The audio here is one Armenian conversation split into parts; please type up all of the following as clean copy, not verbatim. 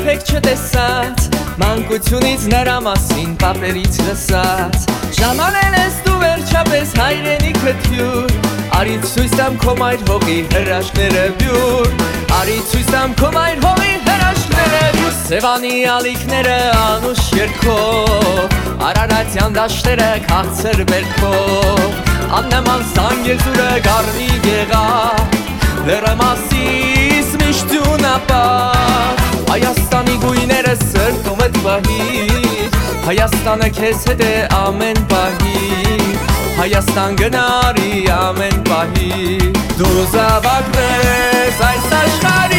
երբեք չտեսած, մանկությունից նրա մասին պապերից լսած։ Ժամանել ես դու վերջապես հայրենիքդ հյուր, արի ցույց տամ քո մայր հողի հրաշքները բյուր, արի ցույց տամ քո մայր հողի հրաշքները բյուր։ Սևանի ալիքները անուշ երգով, Արարատյան դաշտերը քաղցր բերքով, աննման Զանգեզուրը գառնի գեղավ, լեռը Մասիս միշտ յունապավ։ Հայաստանի գույները սրտումդ պահիր, Հայաստանը քեզ հետ է ամեն պահի, Հայաստան գնարի ամեն պահի, դու զավակն ես այս աշխարհի։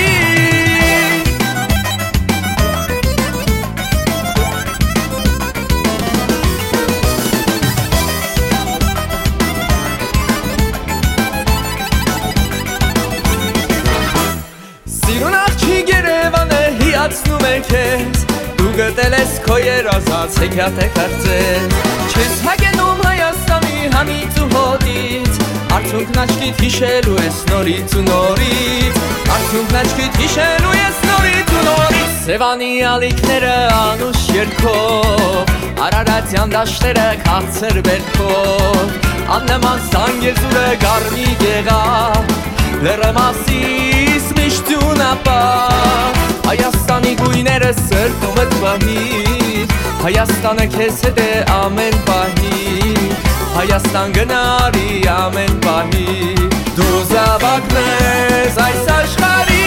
Սիրուն աղջիկ Երևանը հիացնում է քեզ, դու գտել ես քո երազած հեքիաթ է կարծես, չես հագենում Հայաստանի հանից ու հոտից, արդյունքն աչքիդ հիշելու ես նորից ու նորից, արդյունքն աչքիդ հիշելու ես նորից ու նորից։ Սևանի ալիքները անուշ երգով, Արարատյան դաշտերը քաղցր բերքով, աննման Զանգեզուրը գառնի գեղավ, լեռը Մասիս միշտ յունապավ։ Հայաստանի գույները սրտումդ պահիր, Հայաստանը քեզ հետ է ամեն պահի, Հայաստան գնարի ամեն պահի, դու զավակն ես այս աշխարհի։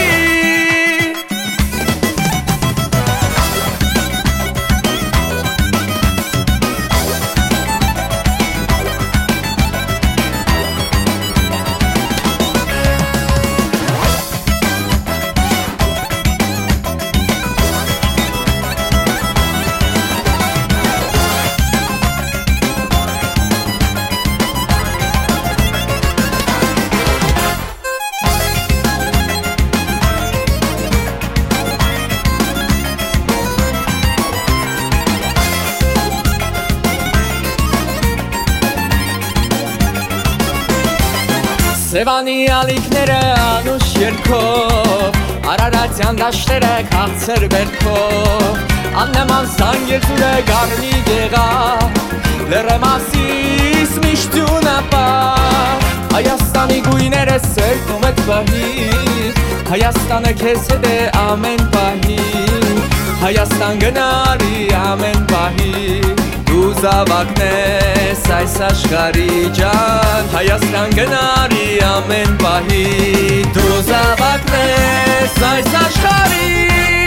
Սևանի ալիքները անուշ երգով, Արարատյան դաշտերը քաղցր բերքով, աննման Զանգեզուրը գառնի գեղավ, լեռը Մասիս միշտ յունապավ։ Հայաստանի գույները սրտումդ պահիր, Հայաստանը քեզ հետ է ամեն պահի, Հայաստան գնարի ամեն պահի, դու զավակն ես այս աշխարհի ջան, Հայաստան գնարի ամեն պահի, դու զավակն ես այս աշխարհի։